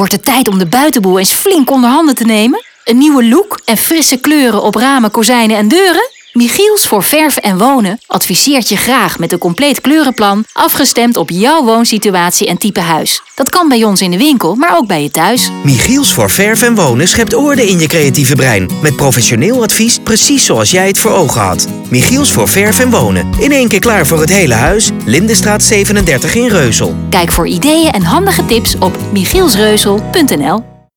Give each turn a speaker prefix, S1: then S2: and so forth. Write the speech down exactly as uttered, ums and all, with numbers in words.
S1: Wordt het tijd om de buitenboel eens flink onder handen te nemen? Een nieuwe look en frisse kleuren op ramen, kozijnen en deuren? Michiels voor Verven en Wonen adviseert je graag met een compleet kleurenplan afgestemd op jouw woonsituatie en type huis. Dat kan bij ons in de winkel, maar ook bij je thuis.
S2: Michiels voor Verven en Wonen schept orde in je creatieve brein. Met professioneel advies precies zoals jij het voor ogen had. Michiels voor Verven en Wonen. In één keer klaar voor het hele huis. Lindenstraat zevenendertig in Reusel.
S1: Kijk voor ideeën en handige tips op michielsreusel punt n l.